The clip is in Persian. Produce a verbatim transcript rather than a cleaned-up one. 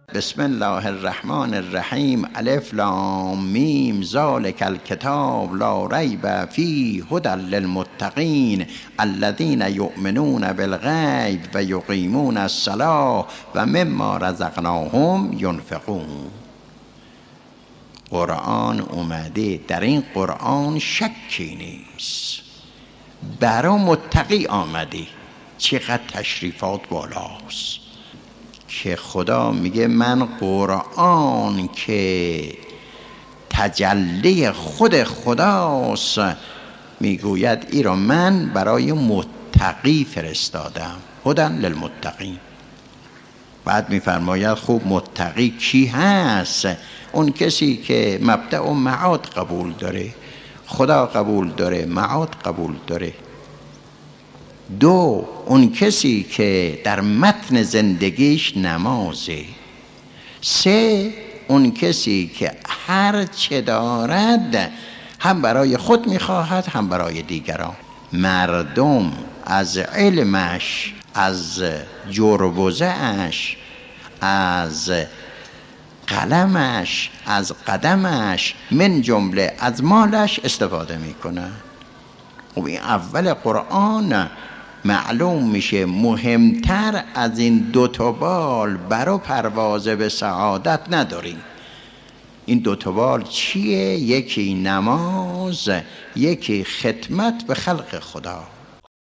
بسم الله الرحمن الرحیم. الف لام میم ذالک الکتاب لا ریب فیه هدی للمتقین الذین یؤمنون بالغیب و یقیمون الصلاة و مما رزقناهم ینفقون. قرآن اومده، در این قرآن شکی نیست، برای متقی آمده. چقدر تشریفات بالاست که خدا میگه من قرآن که تجلی خود خداست، میگوید ای را من برای متقی فرستادم، هدی للمتقین. بعد میفرماید خوب متقی کی هست؟ اون کسی که مبدأ و معاد قبول داره، خدا قبول داره، معاد قبول داره. دو، اون کسی که در متن زندگیش نمازه. سه، اون کسی که هر چه دارد هم برای خود میخواهد هم برای دیگران. مردم از علمش، از جربوزه اش، از قلمش، از قدمش، من جمله از مالش استفاده میکنه. و این اول قرآن معلوم میشه مهمتر از این دوتا بال برای پرواز به سعادت نداریم. این دوتا بال چیه؟ یکی نماز، یکی خدمت به خلق خدا.